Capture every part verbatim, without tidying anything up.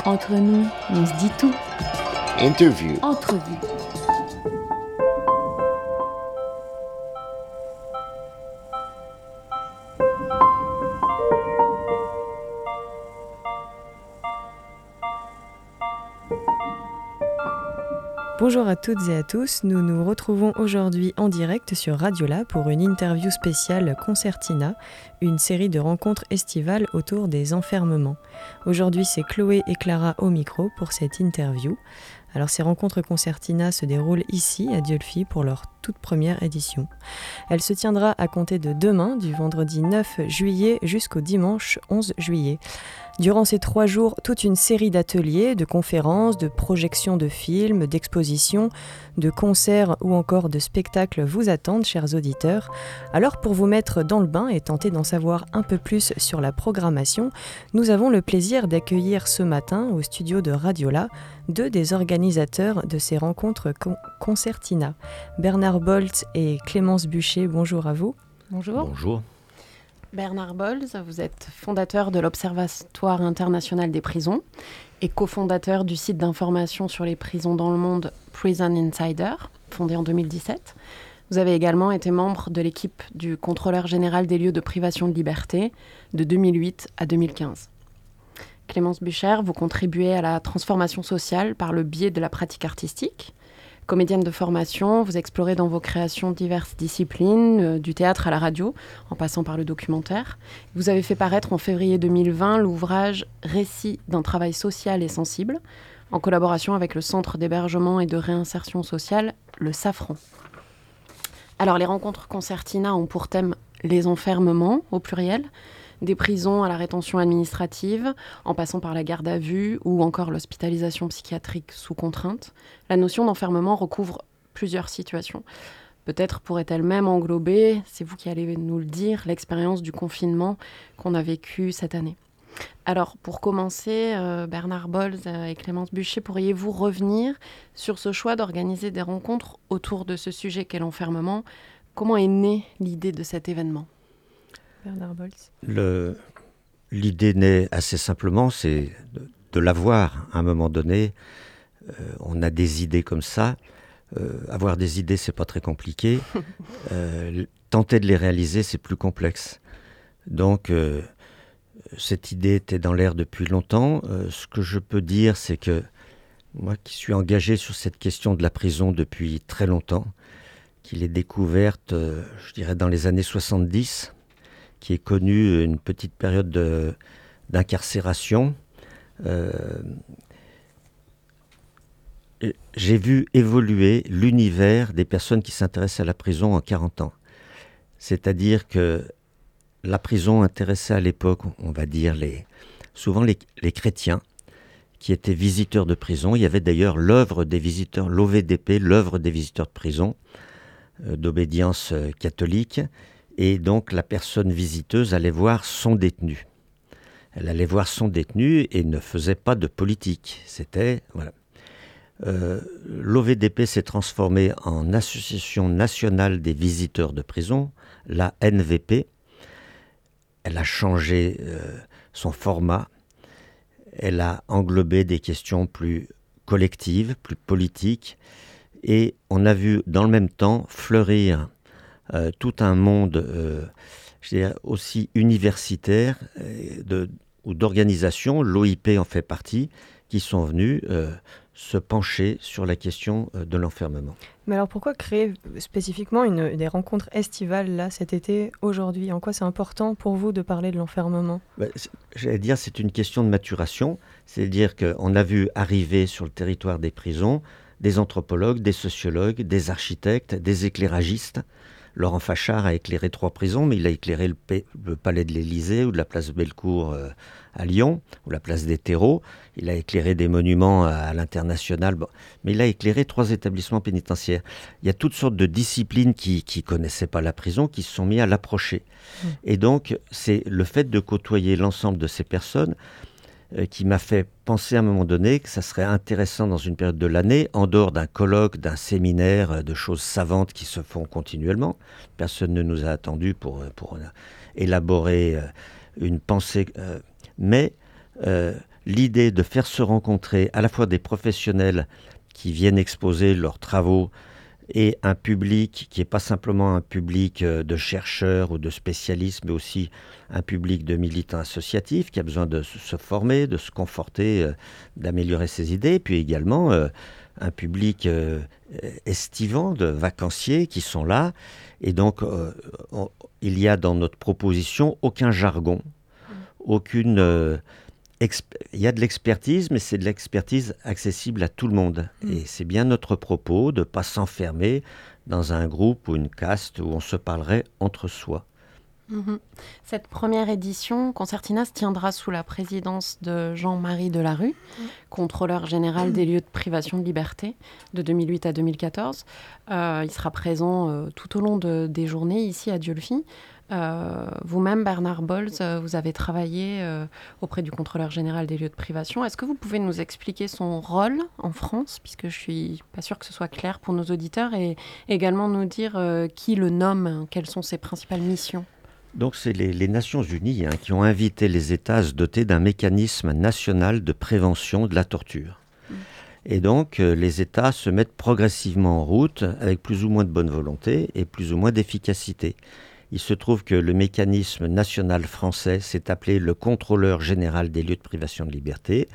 Entre nous, on se dit tout. Interview. Entrevue. Bonjour à toutes et à tous, nous nous retrouvons aujourd'hui en direct sur Radiola pour une interview spéciale Concertina, une série de rencontres estivales autour des enfermements. Aujourd'hui, c'est Chloé et Clara au micro pour cette interview. Alors ces rencontres Concertina se déroulent ici à Dieulefit pour leur toute première édition. Elle se tiendra à compter de demain, du vendredi neuf juillet jusqu'au dimanche onze juillet. Durant ces trois jours, toute une série d'ateliers, de conférences, de projections de films, d'expositions, de concerts ou encore de spectacles vous attendent, chers auditeurs. Alors pour vous mettre dans le bain et tenter d'en savoir un peu plus sur la programmation, nous avons le plaisir d'accueillir ce matin au studio de Radiola deux des organisateurs de ces rencontres con- Concertina. Bernard Bolz et Clémence Buchet, bonjour à vous. Bonjour. Bonjour. Bernard Bolz, vous êtes fondateur de l'Observatoire international des prisons et cofondateur du site d'information sur les prisons dans le monde Prison Insider, fondé en deux mille dix-sept. Vous avez également été membre de l'équipe du contrôleur général des lieux de privation de liberté de deux mille huit à deux mille quinze. Clémence Buchet, vous contribuez à la transformation sociale par le biais de la pratique artistique. Comédienne de formation, vous explorez dans vos créations diverses disciplines, euh, du théâtre à la radio, en passant par le documentaire. Vous avez fait paraître en février deux mille vingt l'ouvrage « Récit d'un travail social et sensible », en collaboration avec le Centre d'hébergement et de réinsertion sociale, le Safran. Alors, les rencontres Concertina ont pour thème les enfermements, au pluriel, des prisons à la rétention administrative, en passant par la garde à vue ou encore l'hospitalisation psychiatrique sous contrainte. La notion d'enfermement recouvre plusieurs situations. Peut-être pourrait-elle même englober, c'est vous qui allez nous le dire, l'expérience du confinement qu'on a vécu cette année. Alors, pour commencer, euh, Bernard Bolz et Clémence Buchet, pourriez-vous revenir sur ce choix d'organiser des rencontres autour de ce sujet qu'est l'enfermement ? Comment est née l'idée de cet événement ? Bernard Bolz. Le, l'idée naît assez simplement, c'est de, de l'avoir à un moment donné. Euh, on a des idées comme ça. Euh, avoir des idées, c'est pas très compliqué. Euh, tenter de les réaliser, c'est plus complexe. Donc, euh, cette idée était dans l'air depuis longtemps. Euh, ce que je peux dire, c'est que moi qui suis engagé sur cette question de la prison depuis très longtemps, qui l'ai découverte, euh, je dirais, dans les années soixante-dix, qui est connu une petite période de, d'incarcération. Euh, j'ai vu évoluer l'univers des personnes qui s'intéressent à la prison en quarante ans. C'est-à-dire que la prison intéressait à l'époque, on va dire, les, souvent les, les chrétiens qui étaient visiteurs de prison. Il y avait d'ailleurs l'œuvre des visiteurs, l'O V D P, l'œuvre des visiteurs de prison, euh, d'obédience euh, catholique. Et donc, la personne visiteuse allait voir son détenu. Elle allait voir son détenu et ne faisait pas de politique. C'était, voilà. Euh, L'O V D P s'est transformé en Association nationale des visiteurs de prison, la N V P. Elle a changé euh, son format. Elle a englobé des questions plus collectives, plus politiques. Et on a vu, dans le même temps, fleurir Euh, tout un monde euh, je dirais aussi universitaire euh, de, ou d'organisations, l'O I P en fait partie, qui sont venus euh, se pencher sur la question euh, de l'enfermement. Mais alors pourquoi créer spécifiquement une, des rencontres estivales là cet été, aujourd'hui ? En quoi c'est important pour vous de parler de l'enfermement ? Ben, j'allais dire c'est une question de maturation, c'est-à-dire qu'on a vu arriver sur le territoire des prisons des anthropologues, des sociologues, des architectes, des éclairagistes. Laurent Fachard a éclairé trois prisons, mais il a éclairé le, pa- le palais de l'Élysée ou de la place Bellecour euh, à Lyon, ou la place des Terreaux. Il a éclairé des monuments à, à l'international, bon. Mais il a éclairé trois établissements pénitentiaires. Il y a toutes sortes de disciplines qui ne connaissaient pas la prison, qui se sont mis à l'approcher. Mmh. Et donc, c'est le fait de côtoyer l'ensemble de ces personnes euh, qui m'a fait penser à un moment donné que ça serait intéressant dans une période de l'année, en dehors d'un colloque, d'un séminaire, euh, de choses savantes qui se font continuellement. Personne ne nous a attendus pour, pour euh, élaborer euh, une pensée. Euh, mais euh, l'idée de faire se rencontrer à la fois des professionnels qui viennent exposer leurs travaux et un public qui n'est pas simplement un public de chercheurs ou de spécialistes, mais aussi un public de militants associatifs qui a besoin de se former, de se conforter, euh, d'améliorer ses idées, puis également euh, un public euh, estivant, de vacanciers qui sont là. Et donc, euh, on, il y a dans notre proposition aucun jargon, aucune... Euh, exp- il y a de l'expertise, mais c'est de l'expertise accessible à tout le monde. Mmh. Et c'est bien notre propos de ne pas s'enfermer dans un groupe ou une caste où on se parlerait entre soi. Mmh. Cette première édition, Concertina se tiendra sous la présidence de Jean-Marie Delarue, mmh. contrôleur général mmh. des lieux de privation de liberté de deux mille huit à deux mille quatorze. Euh, il sera présent euh, tout au long de, des journées ici à Dieulefit. Euh, vous-même, Bernard Bolz, euh, vous avez travaillé euh, auprès du contrôleur général des lieux de privation. Est-ce que vous pouvez nous expliquer son rôle en France, puisque je ne suis pas sûre que ce soit clair pour nos auditeurs, et également nous dire euh, qui le nomme, hein, quelles sont ses principales missions? Donc, c'est les, les Nations Unies hein, qui ont invité les États à se doter d'un mécanisme national de prévention de la torture. Mmh. Et donc, euh, les États se mettent progressivement en route avec plus ou moins de bonne volonté et plus ou moins d'efficacité. Il se trouve que le mécanisme national français s'est appelé le contrôleur général des lieux de privation de liberté.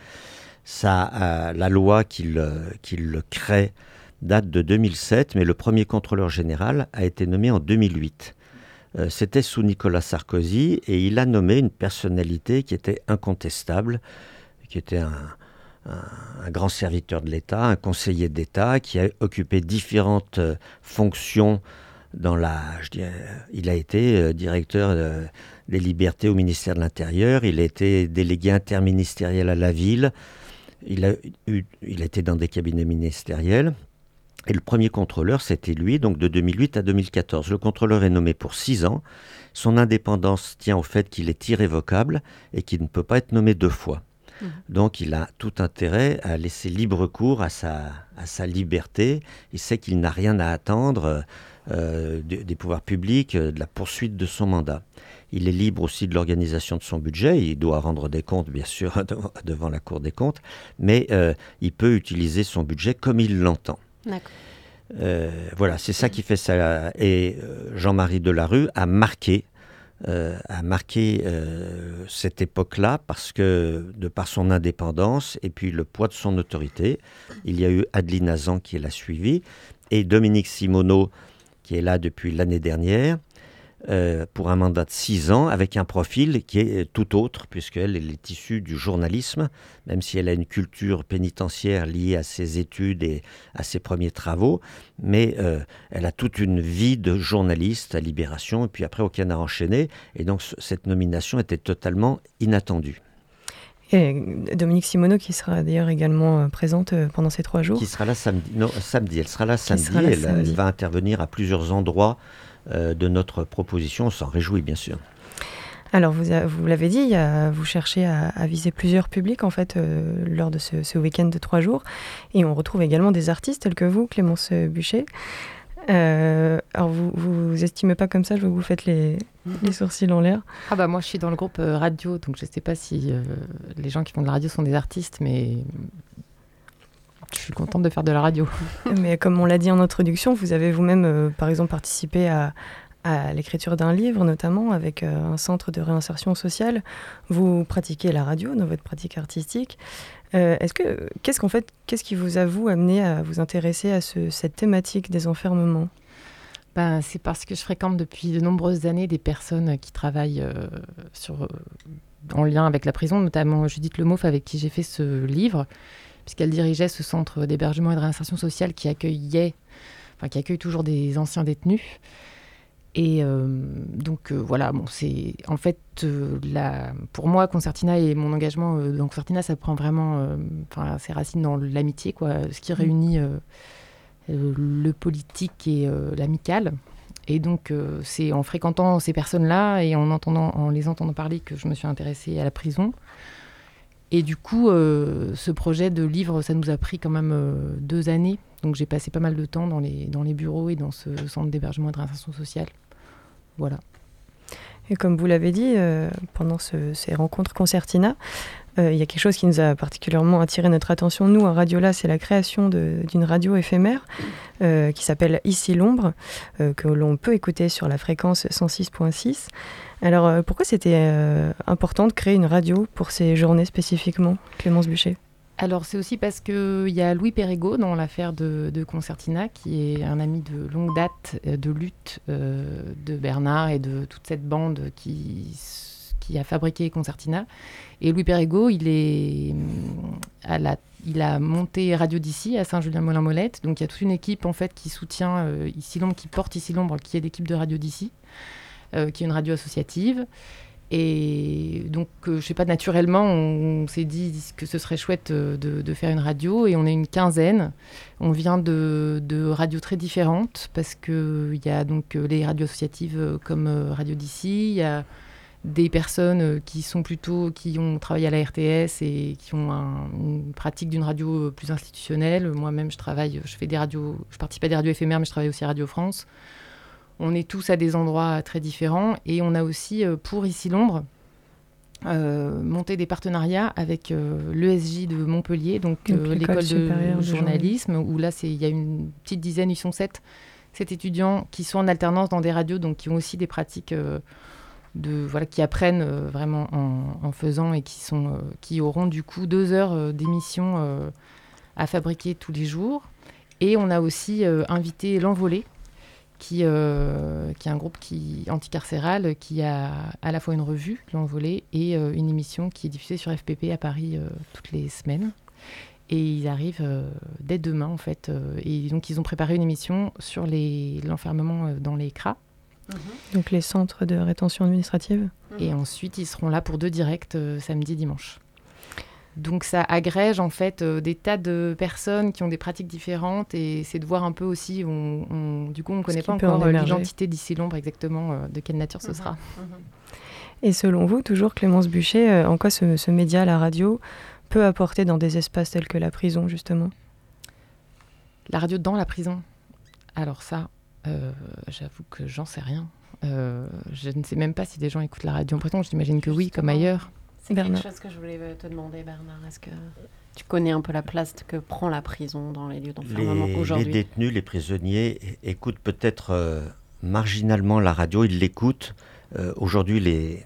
Ça, euh, la loi qui le, qui le crée date de deux mille sept, mais le premier contrôleur général a été nommé en deux mille huit. Euh, c'était sous Nicolas Sarkozy et il a nommé une personnalité qui était incontestable, qui était un, un, un grand serviteur de l'État, un conseiller d'État qui a occupé différentes euh, fonctions dans la... Je dirais, il a été euh, directeur euh, des libertés au ministère de l'Intérieur, il a été délégué interministériel à la ville, il a, eu, il a été dans des cabinets ministériels. Et le premier contrôleur, c'était lui, donc de deux mille huit à deux mille quatorze. Le contrôleur est nommé pour six ans. Son indépendance tient au fait qu'il est irrévocable et qu'il ne peut pas être nommé deux fois. Mmh. Donc il a tout intérêt à laisser libre cours à sa, à sa liberté. Il sait qu'il n'a rien à attendre euh, des, des pouvoirs publics, de la poursuite de son mandat. Il est libre aussi de l'organisation de son budget. Il doit rendre des comptes, bien sûr, devant, devant la Cour des comptes. Mais euh, il peut utiliser son budget comme il l'entend. D'accord. Euh, voilà, c'est ça qui fait ça. Et euh, Jean-Marie Delarue a marqué, euh, a marqué euh, cette époque-là parce que, de par son indépendance et puis le poids de son autorité, il y a eu Adeline Hazan qui l'a suivi et Dominique Simoneau qui est là depuis l'année dernière. Euh, pour un mandat de six ans, avec un profil qui est tout autre, puisqu'elle elle est issue du journalisme, même si elle a une culture pénitentiaire liée à ses études et à ses premiers travaux, mais euh, elle a toute une vie de journaliste à Libération, et puis après au Canard enchaîné, et donc c- cette nomination était totalement inattendue. Et Dominique Simoneau, qui sera d'ailleurs également présente pendant ces trois jours. Qui sera là samedi, non, samedi, elle sera là samedi, sera là elle, samedi. elle va intervenir à plusieurs endroits Euh, de notre proposition, on s'en réjouit bien sûr. Alors vous, a, vous l'avez dit, il y a, vous cherchez à, à viser plusieurs publics en fait euh, lors de ce, ce week-end de trois jours, et on retrouve également des artistes tels que vous, Clémence Buchet. Euh, alors vous, vous estimez pas comme ça, je vois que vous faites les, les sourcils en l'air. Ah bah moi je suis dans le groupe euh, radio, donc je sais pas si euh, les gens qui font de la radio sont des artistes, mais je suis contente de faire de la radio. Mais comme on l'a dit en introduction, vous avez vous-même, euh, par exemple, participé à, à l'écriture d'un livre, notamment avec euh, un centre de réinsertion sociale. Vous pratiquez la radio dans votre pratique artistique. Euh, est-ce que, qu'est-ce qu'en fait, qu'est-ce qui vous a vous amené à vous intéresser à ce, cette thématique des enfermements ? Ben, c'est parce que je fréquente depuis de nombreuses années des personnes qui travaillent euh, sur, euh, en lien avec la prison, notamment Judith Lemoff, avec qui j'ai fait ce livre, puisqu'elle dirigeait ce centre d'hébergement et de réinsertion sociale qui accueillait, enfin qui accueille toujours des anciens détenus. Et euh, donc euh, voilà, bon, c'est en fait euh, la, pour moi Concertina et mon engagement euh, dans Concertina, ça prend vraiment, euh, enfin ses racines dans l'amitié, quoi, ce qui réunit euh, euh, le politique et euh, l'amical. Et donc euh, c'est en fréquentant ces personnes-là et en entendant, en les entendant parler que je me suis intéressée à la prison. Et du coup, euh, ce projet de livre, ça nous a pris quand même euh, deux années. Donc j'ai passé pas mal de temps dans les, dans les bureaux et dans ce centre d'hébergement et de réinsertion sociale. Voilà. Et comme vous l'avez dit, euh, pendant ce, ces rencontres Concertina, euh, il y a quelque chose qui nous a particulièrement attiré notre attention, nous, à Radiola, c'est la création de, d'une radio éphémère euh, qui s'appelle Ici l'ombre, euh, que l'on peut écouter sur la fréquence cent six virgule six. Alors, euh, pourquoi c'était euh, important de créer une radio pour ces journées spécifiquement, Clémence Buchet ? Alors, c'est aussi parce qu'il y a Louis Perregaux dans l'affaire de, de Concertina, qui est un ami de longue date de lutte euh, de Bernard et de toute cette bande qui, qui a fabriqué Concertina. Et Louis Perregaux, il, est, à la, il a monté Radio d'ici à Saint-Julien-Molin-Molette. Donc, il y a toute une équipe en fait, qui soutient euh, Ici l'ombre, qui porte Ici l'ombre, qui est l'équipe de Radio d'ici, euh, qui est une radio associative. Et donc, euh, je ne sais pas, naturellement, on, on s'est dit que ce serait chouette euh, de, de faire une radio. Et on est une quinzaine. On vient de, de radios très différentes parce qu'il y a donc euh, les radios associatives euh, comme euh, Radio d'ici. Il y a des personnes euh, qui sont plutôt, qui ont travaillé à la R T S et qui ont un, une pratique d'une radio plus institutionnelle. Moi-même, je travaille, je fais des radios, je participe à des radios éphémères, mais je travaille aussi à Radio France. On est tous à des endroits très différents et on a aussi, euh, pour Ici l'ombre, euh, monté des partenariats avec euh, l'E S J de Montpellier, donc, donc euh, l'école de, de journalisme, où là, il y a une petite dizaine, ils sont sept, sept étudiants qui sont en alternance dans des radios, donc qui ont aussi des pratiques, euh, de, voilà, qui apprennent euh, vraiment en, en faisant et qui, sont, euh, qui auront du coup deux heures euh, d'émission euh, à fabriquer tous les jours. Et on a aussi euh, invité L'Envolée, Qui, euh, qui est un groupe qui, anticarcéral qui a à la fois une revue, L'Envolée, et euh, une émission qui est diffusée sur F P P à Paris euh, toutes les semaines. Et ils arrivent euh, dès demain, en fait. Euh, et donc, ils ont préparé une émission sur les, l'enfermement euh, dans les C R A. Mmh. Donc, les centres de rétention administrative. Et mmh. ensuite, ils seront là pour deux directs euh, samedi, dimanche. Donc ça agrège en fait euh, des tas de personnes qui ont des pratiques différentes et c'est de voir un peu aussi, on, on, du coup on ne connaît pas encore euh, l'identité d'Ici l'ombre exactement, euh, de quelle nature ce mmh, sera. Mmh. Et selon vous, toujours Clémence Buchet, euh, en quoi ce, ce média, la radio, peut apporter dans des espaces tels que la prison justement ? La radio dans la prison ? Alors ça, euh, j'avoue que j'en sais rien. Euh, je ne sais même pas si des gens écoutent la radio en prison, j'imagine que oui, comme ailleurs. C'est Bernard. Quelque chose que je voulais te demander, Bernard. Est-ce que tu connais un peu la place que prend la prison dans les lieux d'enfermement les, aujourd'hui ? Les détenus, les prisonniers écoutent peut-être euh, marginalement la radio, ils l'écoutent. Euh, aujourd'hui, les,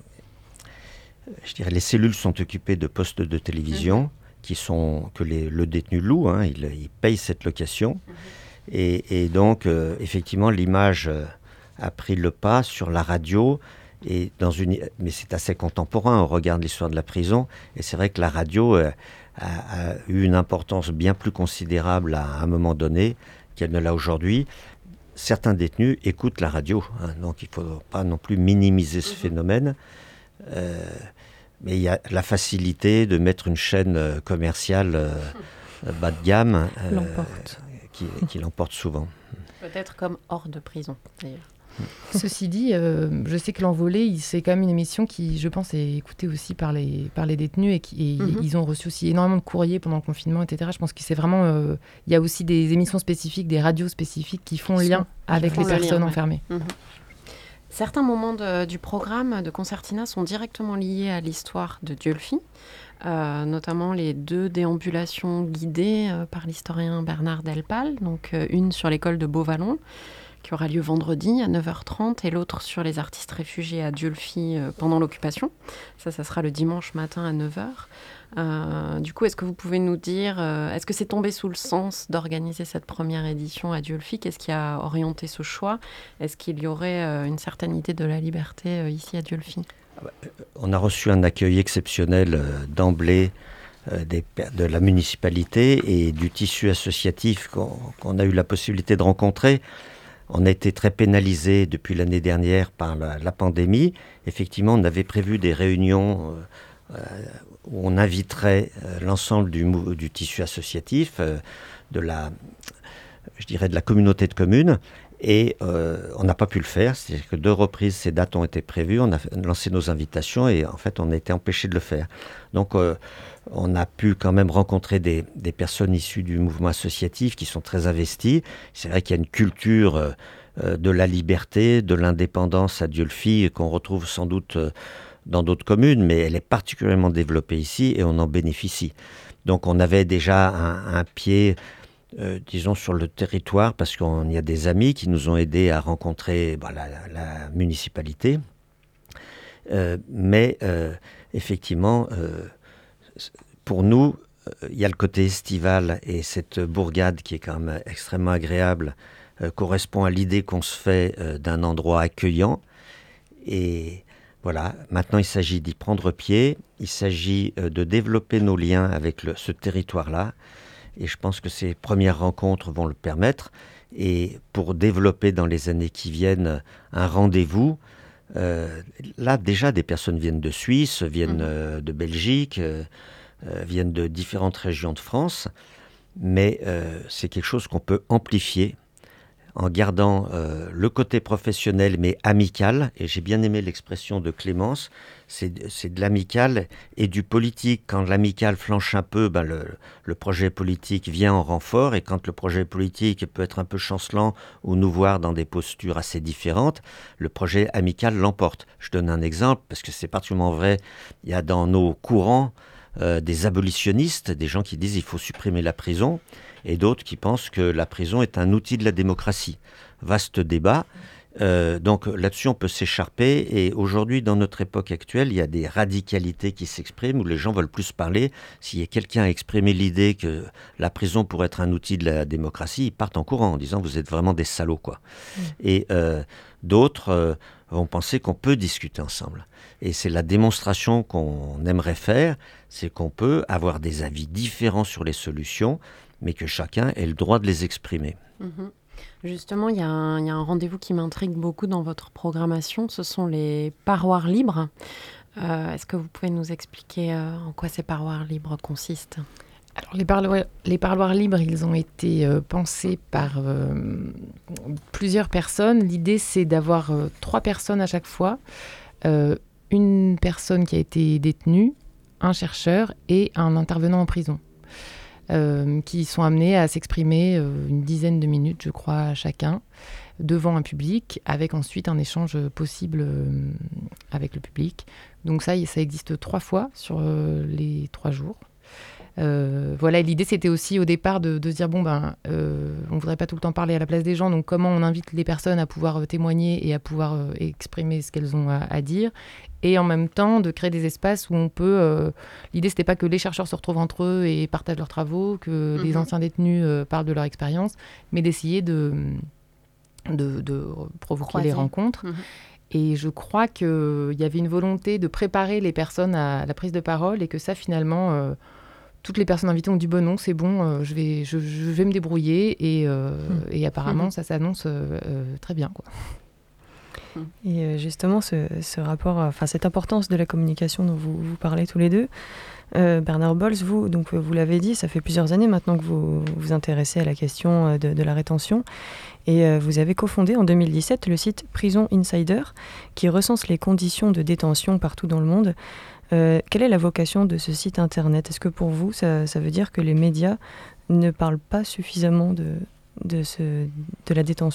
je dirais, les cellules sont occupées de postes de télévision mmh. qui sont, que les, le détenu loue, hein, il, il paye cette location. Mmh. Et, et donc, euh, effectivement, l'image euh, a pris le pas sur la radio. Et dans une, mais c'est assez contemporain, on regarde l'histoire de la prison, et c'est vrai que la radio euh, a, a eu une importance bien plus considérable à, à un moment donné qu'elle ne l'a aujourd'hui. Certains détenus écoutent la radio, hein, donc il ne faut pas non plus minimiser ce phénomène. Euh, mais il y a la facilité de mettre une chaîne euh, commerciale euh, bas de gamme euh, l'emporte. Qui, qui l'emporte souvent. Peut-être comme hors de prison, d'ailleurs. Ceci dit, euh, je sais que L'Envolée, c'est quand même une émission qui, je pense, est écoutée aussi par les, par les détenus et, qui, et mm-hmm. ils ont reçu aussi énormément de courriers pendant le confinement, et cetera. Je pense que c'est vraiment... Il euh, y a aussi des émissions spécifiques, des radios spécifiques qui font lien qui avec font les personnes lien, enfermées. Ouais. Mm-hmm. Certains moments de, du programme de Concertina sont directement liés à l'histoire de Dieulfi, euh, notamment les deux déambulations guidées euh, par l'historien Bernard Delpal, donc euh, une sur l'école de Beauvallon, qui aura lieu vendredi à neuf heures trente, et l'autre sur les artistes réfugiés à Dieulfi euh, pendant l'occupation. Ça, ça sera le dimanche matin à neuf heures. Euh, du coup, est-ce que vous pouvez nous dire, euh, est-ce que c'est tombé sous le sens d'organiser cette première édition à Dieulfi ? Qu'est-ce qui a orienté ce choix ? Est-ce qu'il y aurait euh, une certaine idée de la liberté euh, ici à Dieulfi ? On a reçu un accueil exceptionnel euh, d'emblée euh, des, de la municipalité et du tissu associatif qu'on, qu'on a eu la possibilité de rencontrer. On a été très pénalisé depuis l'année dernière par la, la pandémie. Effectivement, on avait prévu des réunions euh, où on inviterait euh, l'ensemble du, du tissu associatif, euh, de la, je dirais de la communauté de communes, et euh, on n'a pas pu le faire. C'est-à-dire que deux reprises, ces dates ont été prévues, on a lancé nos invitations et en fait, on a été empêché de le faire. Donc, euh, on a pu quand même rencontrer des, des personnes issues du mouvement associatif qui sont très investies. C'est vrai qu'il y a une culture euh, euh, de la liberté, de l'indépendance à Dieulefit, qu'on retrouve sans doute euh, dans d'autres communes, mais elle est particulièrement développée ici et on en bénéficie. Donc on avait déjà un, un pied, euh, disons, sur le territoire, parce qu'il y a des amis qui nous ont aidés à rencontrer bon, la, la municipalité. Euh, mais euh, effectivement, euh, pour nous, il y a le côté estival et cette bourgade qui est quand même extrêmement agréable euh, correspond à l'idée qu'on se fait euh, d'un endroit accueillant. Et voilà, maintenant il s'agit d'y prendre pied, il s'agit euh, de développer nos liens avec le, ce territoire-là. Et je pense que ces premières rencontres vont le permettre. Et pour développer dans les années qui viennent un rendez-vous, euh, là déjà des personnes viennent de Suisse, viennent euh, de Belgique, euh, Euh, viennent de différentes régions de France, mais euh, c'est quelque chose qu'on peut amplifier en gardant euh, le côté professionnel mais amical, et j'ai bien aimé l'expression de Clémence, c'est, c'est de l'amical et du politique. Quand l'amical flanche un peu, ben le, le projet politique vient en renfort, et quand le projet politique peut être un peu chancelant ou nous voir dans des postures assez différentes, le projet amical l'emporte. Je donne un exemple, parce que c'est particulièrement vrai, il y a dans nos courants Euh, des abolitionnistes, des gens qui disent il faut supprimer la prison, et d'autres qui pensent que la prison est un outil de la démocratie. Vaste débat. Euh, donc là-dessus, on peut s'écharper. Et aujourd'hui, dans notre époque actuelle, il y a des radicalités qui s'expriment, où les gens veulent plus parler. S'il y a quelqu'un a exprimé l'idée que la prison pourrait être un outil de la démocratie, ils partent en courant en disant vous êtes vraiment des salauds, quoi. Mmh. Et euh, d'autres euh, vont penser qu'on peut discuter ensemble. Et c'est la démonstration qu'on aimerait faire, c'est qu'on peut avoir des avis différents sur les solutions, mais que chacun ait le droit de les exprimer. Mmh. Justement, il y, y a un rendez-vous qui m'intrigue beaucoup dans votre programmation, ce sont les parloirs libres. Euh, est-ce que vous pouvez nous expliquer euh, en quoi ces parloirs libres consistent ? Alors, les parloirs, les parloirs libres, ils ont été euh, pensés par euh, plusieurs personnes. L'idée, c'est d'avoir euh, trois personnes à chaque fois. Euh, une personne qui a été détenue, un chercheur et un intervenant en prison. Euh, qui sont amenés à s'exprimer euh, une dizaine de minutes, je crois, chacun, devant un public, avec ensuite un échange possible euh, avec le public. Donc ça, ça existe trois fois sur euh, les trois jours. Euh, voilà, et l'idée, c'était aussi au départ de, de se dire, bon, ben, euh, on ne voudrait pas tout le temps parler à la place des gens, donc comment on invite les personnes à pouvoir euh, témoigner et à pouvoir euh, exprimer ce qu'elles ont à, à dire, et en même temps de créer des espaces où on peut... Euh, l'idée, c'était pas que les chercheurs se retrouvent entre eux et partagent leurs travaux, que mm-hmm. les anciens détenus euh, parlent de leur expérience, mais d'essayer de, de, de provoquer Croiser. les rencontres. Mm-hmm. Et je crois qu'il y avait une volonté de préparer les personnes à la prise de parole, et que ça, finalement... Euh, toutes les personnes invitées ont dit bon non, c'est bon, euh, je, vais, je, je vais me débrouiller, et, euh, mmh. et apparemment mmh. ça s'annonce euh, euh, très bien, quoi. Et euh, justement, ce, ce rapport, enfin cette importance de la communication dont vous, vous parlez tous les deux, euh, Bernard Bolz, vous, donc, vous l'avez dit, ça fait plusieurs années maintenant que vous vous intéressez à la question de, de la rétention, et euh, vous avez cofondé en deux mille dix-sept le site Prison Insider, qui recense les conditions de détention partout dans le monde. Euh, quelle est la vocation de ce site internet ? Est-ce que pour vous, ça, ça veut dire que les médias ne parlent pas suffisamment de, de, ce, de la détention ?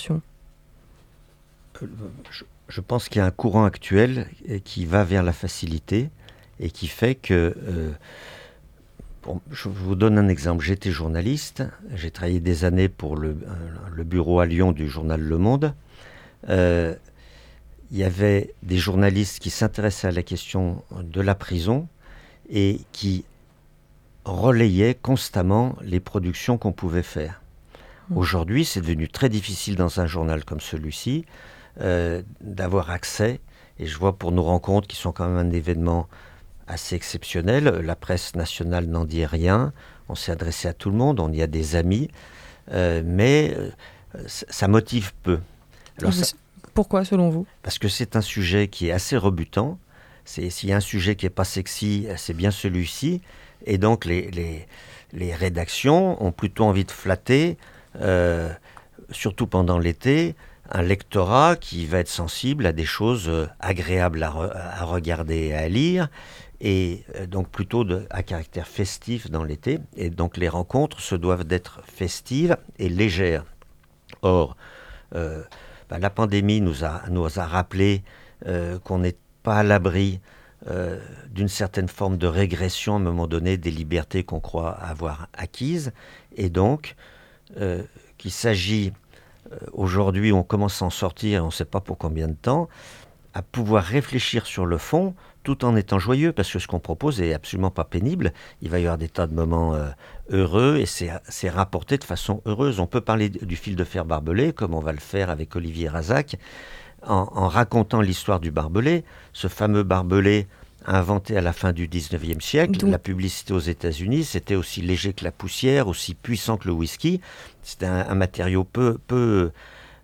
je, je pense qu'il y a un courant actuel qui va vers la facilité et qui fait que... Euh, bon, je vous donne un exemple. J'étais journaliste, j'ai travaillé des années pour le, le bureau à Lyon du journal Le Monde. Euh, Il y avait des journalistes qui s'intéressaient à la question de la prison et qui relayaient constamment les productions qu'on pouvait faire. Mmh. Aujourd'hui, c'est devenu très difficile dans un journal comme celui-ci euh, d'avoir accès, et je vois pour nos rencontres qui sont quand même un événement assez exceptionnel, la presse nationale n'en dit rien, on s'est adressé à tout le monde, on y a des amis, euh, mais euh, ça motive peu. Alors, ça, Pourquoi, selon vous ? Parce que c'est un sujet qui est assez rebutant. C'est, s'il y a un sujet qui n'est pas sexy, c'est bien celui-ci. Et donc, les, les, les rédactions ont plutôt envie de flatter, euh, surtout pendant l'été, un lectorat qui va être sensible à des choses agréables à, re, à regarder et à lire, et donc plutôt de, à caractère festif dans l'été. Et donc, les rencontres se doivent d'être festives et légères. Or, euh, bah, la pandémie nous a, nous a rappelé euh, qu'on n'est pas à l'abri euh, d'une certaine forme de régression à un moment donné des libertés qu'on croit avoir acquises. Et donc, euh, qu'il s'agit, euh, aujourd'hui, on commence à en sortir, on ne sait pas pour combien de temps, à pouvoir réfléchir sur le fond, tout en étant joyeux, parce que ce qu'on propose est absolument pas pénible. Il va y avoir des tas de moments euh, heureux, et c'est, c'est rapporté de façon heureuse. On peut parler du fil de fer barbelé, comme on va le faire avec Olivier Razac, en, en racontant l'histoire du barbelé, ce fameux barbelé inventé à la fin du dix-neuvième siècle. Donc, la publicité aux États-Unis, c'était aussi léger que la poussière, aussi puissant que le whisky. C'était un, un matériau peu, peu,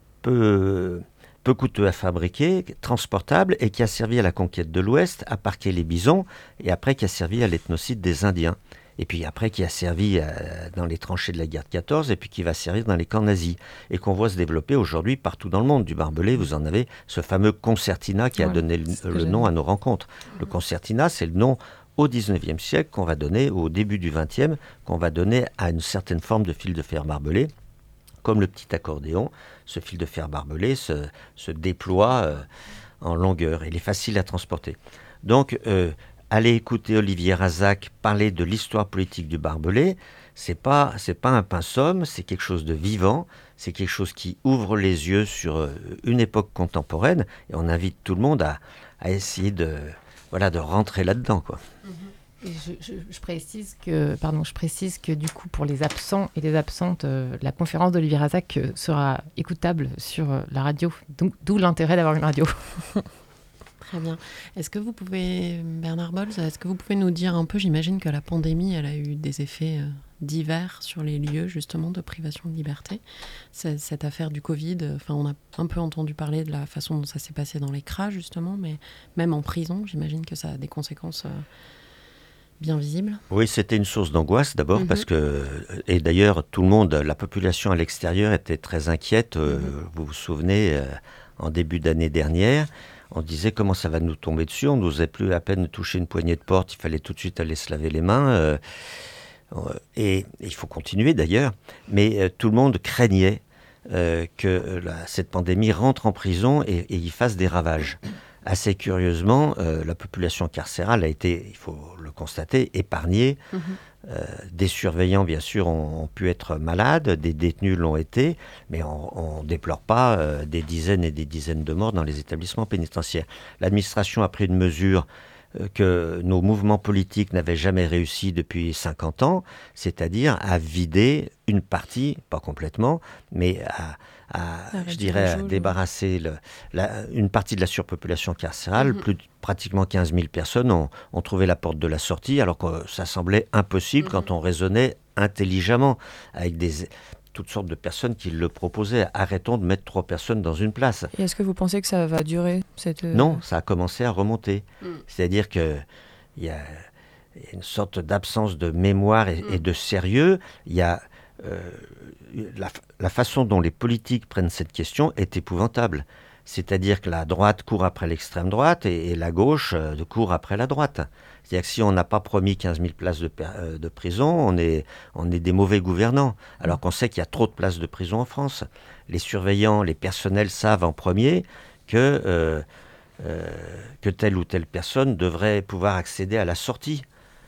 peu, peu coûteux à fabriquer, transportable, et qui a servi à la conquête de l'Ouest, à parquer les bisons, et après qui a servi à l'ethnocide des Indiens. Et puis après qui a servi euh, dans les tranchées de la guerre de quatorze, et puis qui va servir dans les camps nazis, et qu'on voit se développer aujourd'hui partout dans le monde. Du barbelé, vous en avez ce fameux concertina qui a ouais, donné le, le nom à nos rencontres. Le concertina, c'est le nom au dix-neuvième siècle qu'on va donner, au début du vingtième, qu'on va donner à une certaine forme de fil de fer barbelé, comme le petit accordéon. Ce fil de fer barbelé se, se déploie euh, en longueur. Il est facile à transporter. Donc, euh, allez écouter Olivier Razac parler de l'histoire politique du barbelé. C'est pas, c'est pas un pince-homme, c'est quelque chose de vivant, c'est quelque chose qui ouvre les yeux sur une époque contemporaine, et on invite tout le monde à, à essayer de, voilà, de rentrer là-dedans, quoi. Et je, je, je, précise que, pardon, je précise que du coup, pour les absents et les absentes, euh, la conférence d'Olivier Razac euh, sera écoutable sur euh, la radio, donc d'où l'intérêt d'avoir une radio. Très bien. Est-ce que vous pouvez, Bernard Bolz, est-ce que vous pouvez nous dire un peu, j'imagine que la pandémie, elle a eu des effets euh, divers sur les lieux, justement, de privation de liberté. C'est, cette affaire du Covid, enfin, on a un peu entendu parler de la façon dont ça s'est passé dans les C R A, justement, mais même en prison, j'imagine que ça a des conséquences euh, bien visibles. Oui, c'était une source d'angoisse, d'abord, mm-hmm. parce que, et d'ailleurs, tout le monde, la population à l'extérieur était très inquiète, euh, mm-hmm. vous vous souvenez, euh, en début d'année dernière. On disait comment ça va nous tomber dessus, on n'osait plus à peine toucher une poignée de porte, il fallait tout de suite aller se laver les mains. Euh, et, et il faut continuer d'ailleurs, mais euh, tout le monde craignait euh, que la, cette pandémie rentre en prison et, et y fasse des ravages. Assez curieusement, euh, la population carcérale a été, il faut le constater, épargnée. Mmh. Euh, des surveillants, bien sûr, ont, ont pu être malades, des détenus l'ont été, mais on ne déplore pas euh, des dizaines et des dizaines de morts dans les établissements pénitentiaires. L'administration a pris une mesure euh, que nos mouvements politiques n'avaient jamais réussi depuis cinquante ans, c'est-à-dire à vider une partie, pas complètement, mais à... à, je dirais, à débarrasser le, la, une partie de la surpopulation carcérale. Mmh. Plus de pratiquement quinze mille personnes ont, ont trouvé la porte de la sortie, alors que ça semblait impossible mmh. quand on raisonnait intelligemment, avec des, toutes sortes de personnes qui le proposaient. Arrêtons de mettre trois personnes dans une place. Et est-ce que vous pensez que ça va durer cette... Non, ça a commencé à remonter. Mmh. C'est-à-dire qu'il y a, y a une sorte d'absence de mémoire et, mmh. et de sérieux. Il y a... Euh, la, la façon dont les politiques prennent cette question est épouvantable. C'est-à-dire que la droite court après l'extrême droite et, et la gauche euh, court après la droite. C'est-à-dire que si on n'a pas promis quinze mille places de, euh, de prison, on est, on est des mauvais gouvernants, alors qu'on sait qu'il y a trop de places de prison en France. Les surveillants, les personnels savent en premier que, euh, euh, que telle ou telle personne devrait pouvoir accéder à la sortie.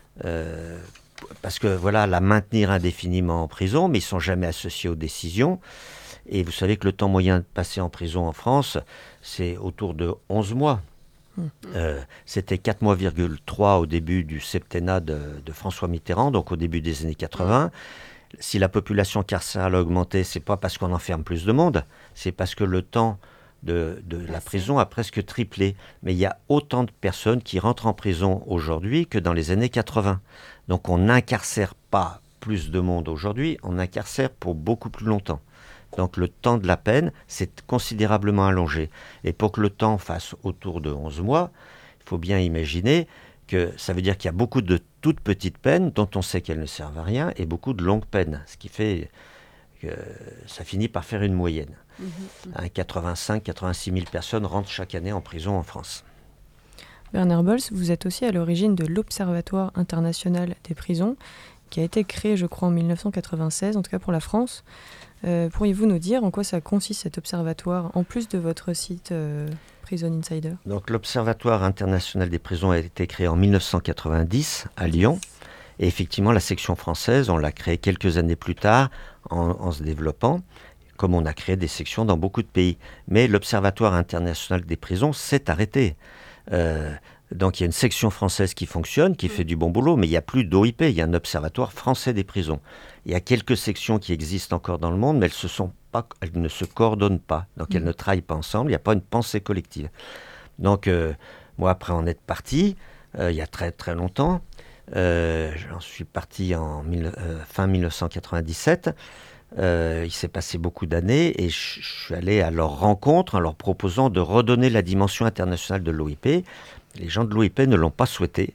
Euh, Parce que voilà, la maintenir indéfiniment en prison, mais ils ne sont jamais associés aux décisions. Et vous savez que le temps moyen de passer en prison en France, c'est autour de onze mois. Mmh. Euh, c'était quatre mois virgule trois au début du septennat de, de François Mitterrand, donc au début des années quatre-vingts. Mmh. Si la population carcérale a augmenté, ce n'est pas parce qu'on enferme plus de monde, c'est parce que le temps de, de la prison a presque triplé. Mais il y a autant de personnes qui rentrent en prison aujourd'hui que dans les années quatre-vingts. Donc on n'incarcère pas plus de monde aujourd'hui, on incarcère pour beaucoup plus longtemps. Donc le temps de la peine s'est considérablement allongé. Et pour que le temps fasse autour de onze mois, il faut bien imaginer que ça veut dire qu'il y a beaucoup de toutes petites peines dont on sait qu'elles ne servent à rien et beaucoup de longues peines, ce qui fait que ça finit par faire une moyenne. Mmh, mmh. quatre-vingt-cinq à quatre-vingt-six mille personnes rentrent chaque année en prison en France. Bernard Bolz, vous êtes aussi à l'origine de l'Observatoire international des prisons. qui a été créé, je crois, en dix-neuf cent quatre-vingt-seize, en tout cas pour la France. Euh, pourriez-vous nous dire en quoi ça consiste cet observatoire, en plus de votre site euh, Prison Insider ? Donc l'Observatoire international des prisons a été créé en dix-neuf cent quatre-vingt-dix à Lyon. Et effectivement, la section française, on l'a créée quelques années plus tard en, en se développant, comme on a créé des sections dans beaucoup de pays. Mais l'Observatoire international des prisons s'est arrêté. Euh, donc il y a une section française qui fonctionne, qui fait du bon boulot, mais il n'y a plus d'O I P, il y a un Observatoire français des prisons. Il y a quelques sections qui existent encore dans le monde, mais elles, se sont pas, elles ne se coordonnent pas, donc elles mmh. ne travaillent pas ensemble, il n'y a pas une pensée collective. Donc euh, moi, après en être parti, euh, il y a très très longtemps, euh, j'en suis parti en mille, euh, fin dix-neuf cent quatre-vingt-dix-sept, Euh, il s'est passé beaucoup d'années et je, je suis allé à leur rencontre en leur proposant de redonner la dimension internationale de l'O I P. Les gens de l'O I P ne l'ont pas souhaité.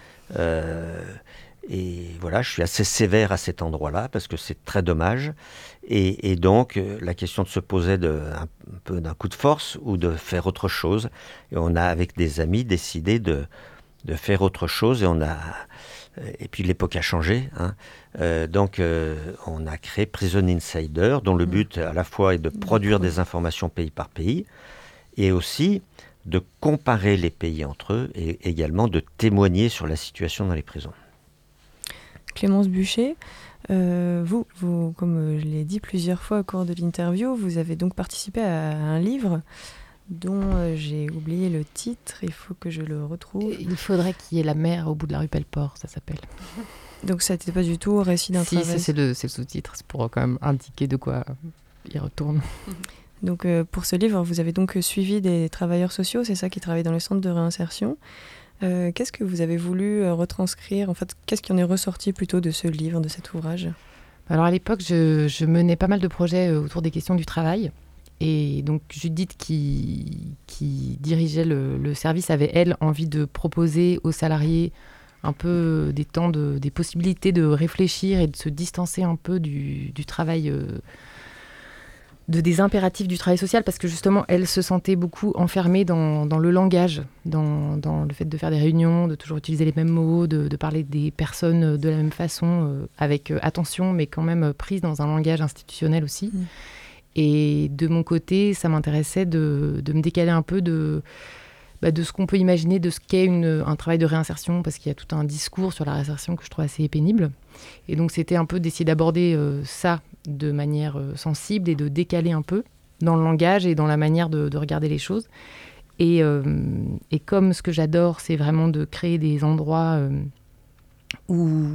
Euh, et voilà, je suis assez sévère à cet endroit-là parce que c'est très dommage. Et, et donc, euh, la question de se poser de, un, un peu d'un coup de force ou de faire autre chose. Et on a, avec des amis, décidé de, de faire autre chose et on a... Et puis l'époque a changé. Hein. Euh, donc euh, on a créé Prison Insider, dont le but à la fois est de produire des informations pays par pays, et aussi de comparer les pays entre eux, et également de témoigner sur la situation dans les prisons. Clémence Buchet, euh, vous, vous, comme je l'ai dit plusieurs fois au cours de l'interview, vous avez donc participé à un livre dont euh, j'ai oublié le titre, il faut que je le retrouve. Il faudrait qu'il y ait la mer au bout de la rue Pelleport, ça s'appelle. Donc ça n'était pas du tout un récit d'un si, travail. Si, c'est le, c'est le sous-titre, c'est pour quand même indiquer de quoi il retourne. Donc euh, pour ce livre, vous avez donc suivi des travailleurs sociaux, c'est ça, qui travaillent dans les centres de réinsertion. Euh, qu'est-ce que vous avez voulu euh, retranscrire ? En fait, qu'est-ce qui en est ressorti plutôt de ce livre, de cet ouvrage ? Alors à l'époque, je, je menais pas mal de projets autour des questions du travail. Et donc Judith, qui, qui dirigeait le, le service, avait, elle, envie de proposer aux salariés un peu des temps, de, des possibilités de réfléchir et de se distancer un peu du, du travail, euh, de, des impératifs du travail social, parce que justement, elle se sentait beaucoup enfermée dans, dans le langage, dans, dans le fait de faire des réunions, de toujours utiliser les mêmes mots, de, de parler des personnes de la même façon, euh, avec euh, attention, mais quand même prise dans un langage institutionnel aussi. Mmh. Et de mon côté, ça m'intéressait de, de me décaler un peu de, bah, de ce qu'on peut imaginer de ce qu'est une, un travail de réinsertion, parce qu'il y a tout un discours sur la réinsertion que je trouve assez pénible. Et donc, c'était un peu d'essayer d'aborder euh, ça de manière euh, sensible et de décaler un peu dans le langage et dans la manière de, de regarder les choses. Et, euh, et comme ce que j'adore, c'est vraiment de créer des endroits euh, où...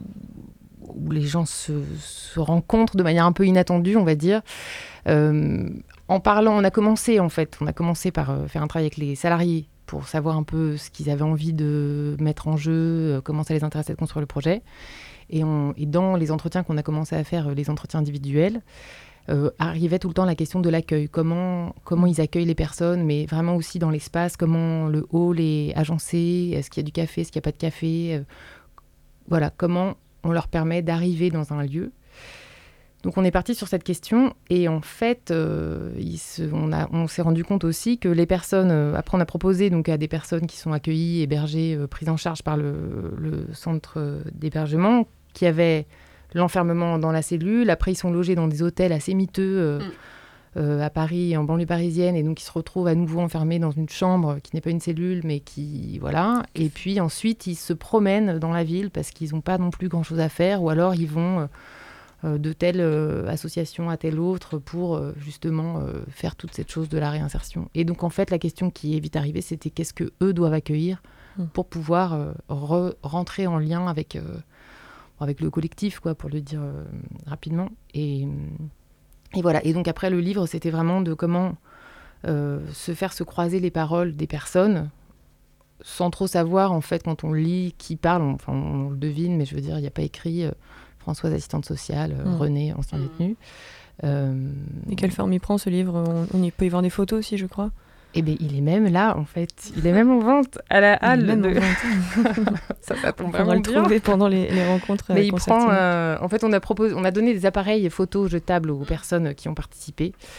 où les gens se, se rencontrent de manière un peu inattendue, on va dire. Euh, en parlant, on a commencé en fait, on a commencé par euh, faire un travail avec les salariés pour savoir un peu ce qu'ils avaient envie de mettre en jeu, euh, comment ça les intéressait de construire le projet. Et, on, et dans les entretiens qu'on a commencé à faire, euh, les entretiens individuels, euh, arrivait tout le temps la question de l'accueil. Comment, comment ils accueillent les personnes, mais vraiment aussi dans l'espace, comment le hall est agencé, est-ce qu'il y a du café, est-ce qu'il n'y a pas de café, euh, voilà, comment on leur permet d'arriver dans un lieu. Donc on est parti sur cette question et en fait, euh, il se, on, a, on s'est rendu compte aussi que les personnes, euh, après on a proposé donc, à des personnes qui sont accueillies, hébergées, euh, prises en charge par le, le centre d'hébergement, qui avaient l'enfermement dans la cellule, après ils sont logés dans des hôtels assez miteux euh, mm. euh, à Paris, en banlieue parisienne, et donc ils se retrouvent à nouveau enfermés dans une chambre qui n'est pas une cellule, mais qui, voilà, et puis ensuite ils se promènent dans la ville parce qu'ils n'ont pas non plus grand-chose à faire, ou alors ils vont... Euh, de telle euh, association à telle autre pour euh, justement euh, faire toute cette chose de la réinsertion. Et donc en fait la question qui est vite arrivée, c'était qu'est-ce qu'eux doivent accueillir mmh. pour pouvoir euh, re- rentrer en lien avec, euh, avec le collectif, quoi, pour le dire euh, rapidement. Et, et voilà, et donc après le livre, c'était vraiment de comment euh, se faire se croiser les paroles des personnes sans trop savoir en fait quand on lit qui parle, on, enfin, on le devine, mais je veux dire, il n'y a pas écrit... Euh, Françoise, assistante sociale, mmh. René, ancien mmh. détenu. Euh, Et quelle forme il prend ce livre ? on, on y peut y voir des photos aussi, je crois. Eh bien, il est même là, en fait. Il est même en vente à la halle. Même de... en vente. ça, ça tombe on vraiment va le bien. trouver pendant les, les rencontres. Mais il prend... Euh, en fait, on a, proposé, on a donné des appareils photos jetables aux personnes qui ont participé.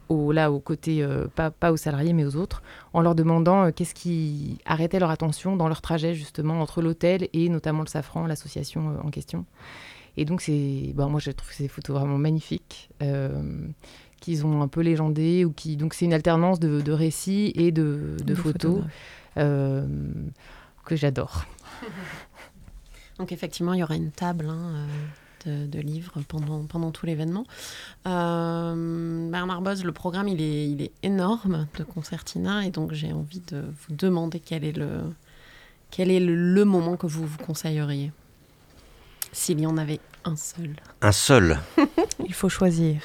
aux, là, aux côtés, euh, pas, pas aux salariés, mais aux autres, en leur demandant euh, qu'est-ce qui arrêtait leur attention dans leur trajet, justement, entre l'hôtel et notamment le Safran, l'association euh, en question. Et donc, c'est, bon, moi, je trouve que c'est des photos vraiment magnifiques, euh, qu'ils ont un peu légendées, ou qui, donc c'est une alternance de, de récits et de, de, de photos euh, que j'adore. Donc, effectivement, il y aura une table hein, de, de livres pendant, pendant tout l'événement. Euh, Bernard Boz, le programme, il est, il est énorme de Concertina, et donc j'ai envie de vous demander quel est le, quel est le, le moment que vous vous conseilleriez, s'il y en avait un seul. Un seul. Il faut choisir.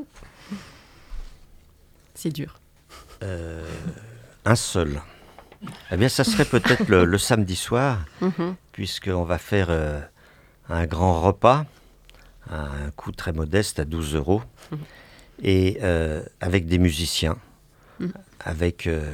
C'est dur. Euh, un seul. Eh bien, ça serait peut-être le, le samedi soir, mm-hmm. puisqu'on va faire euh, un grand repas, à un coût très modeste, à douze euros, mm-hmm. et euh, avec des musiciens, mm-hmm. avec euh,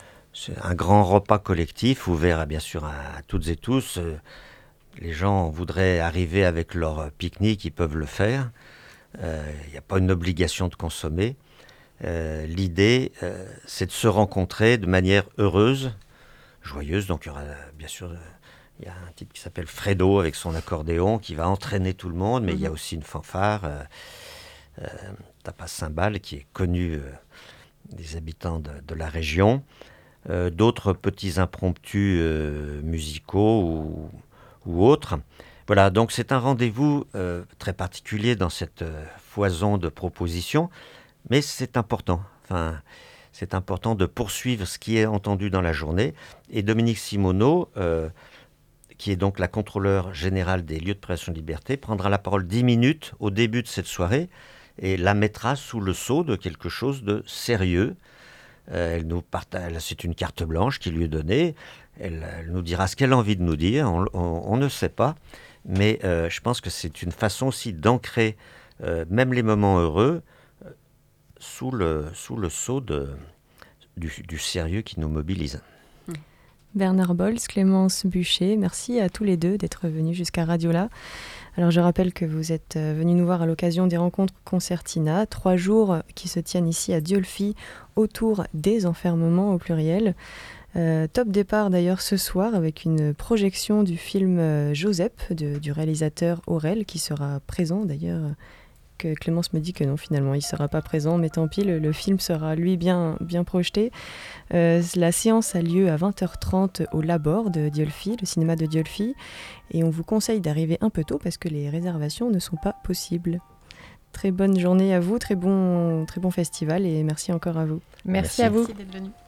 un grand repas collectif, ouvert bien sûr à, à toutes et tous. Euh, les gens voudraient arriver avec leur pique-nique, ils peuvent le faire. Il euh, n'y a pas une obligation de consommer. Euh, l'idée, euh, c'est de se rencontrer de manière heureuse, joyeuse. Donc, il y aura bien sûr, euh, il y a un type qui s'appelle Fredo avec son accordéon qui va entraîner tout le monde, mais mm-hmm. il y a aussi une fanfare, euh, euh, Tapas Cymbales, qui est connu euh, des habitants de, de la région. Euh, d'autres petits impromptus euh, musicaux ou, ou autres. Voilà, donc c'est un rendez-vous euh, très particulier dans cette euh, foison de propositions. Mais c'est important, enfin, c'est important de poursuivre ce qui est entendu dans la journée. Et Dominique Simoneau, euh, qui est donc la contrôleure générale des lieux de privation de liberté, prendra la parole dix minutes au début de cette soirée et la mettra sous le sceau de quelque chose de sérieux. Euh, elle nous partage, c'est une carte blanche qui lui est donnée. Elle, elle nous dira ce qu'elle a envie de nous dire. On, on, on ne sait pas, mais euh, je pense que c'est une façon aussi d'ancrer euh, même les moments heureux sous le, sous le sceau de, du, du sérieux qui nous mobilise. Bernard Bols, Clémence Buchet, merci à tous les deux d'être venus jusqu'à Radiola. Alors je rappelle que vous êtes venus nous voir à l'occasion des rencontres Concertina, trois jours qui se tiennent ici à Dieulfi autour des enfermements au pluriel. Euh, top départ d'ailleurs ce soir avec une projection du film Joseph de, du réalisateur Aurel qui sera présent d'ailleurs. Que Clémence me dit que non, finalement, il ne sera pas présent, mais tant pis, le, le film sera, lui, bien, bien projeté. Euh, la séance a lieu à vingt heures trente au Labor de Dieulfi, le cinéma de Dieulfi, et on vous conseille d'arriver un peu tôt parce que les réservations ne sont pas possibles. Très bonne journée à vous, très bon, très bon festival, et merci encore à vous. Merci, merci. à vous. Merci d'être venu.